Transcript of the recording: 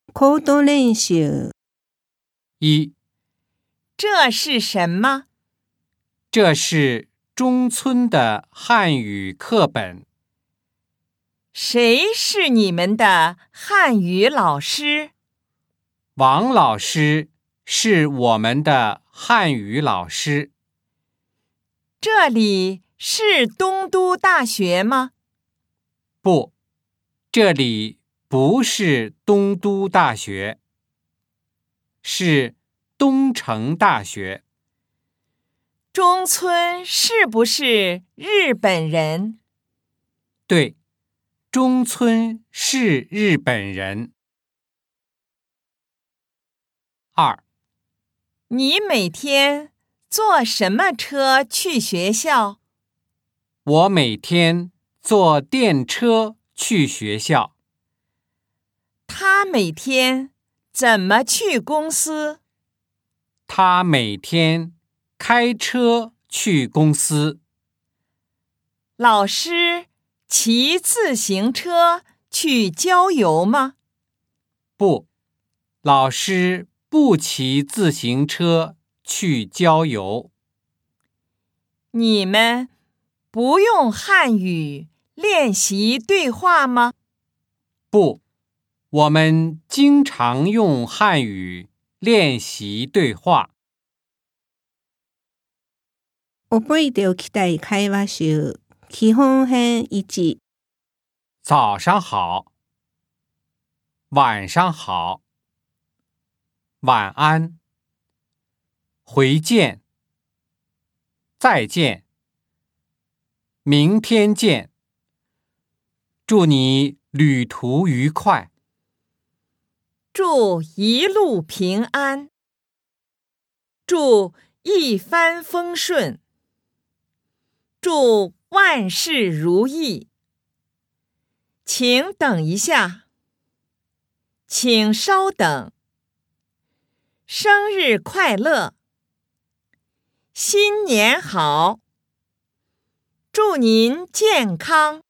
口頭練習。 一， 这是什么？ 这是中村的汉语课本。 谁是你们的汉语老师？ 王老师是我们的汉语老师。 这里是东都大学吗？ 不，这里不是东都大学，是东成大学。 中村是不是日本人？ 对，中村是日本人。二， 你每天坐什么车去学校？ 我每天坐电车去学校。 他每天怎么去公司？ 他每天开车去公司。 老师骑自行车去郊游吗？ 不，老师不骑自行车去郊游。 你们不用汉语练习对话吗？ 不，我们经常用汉语练习对話。 覚えておきたい会話集基本編1。 早上好，晚上好，晚安，回见，再见，明天见，祝你旅途愉快。 祝一路平安，祝一帆风顺，祝万事如意。请等一下，请稍等。生日快乐，新年好，祝您健康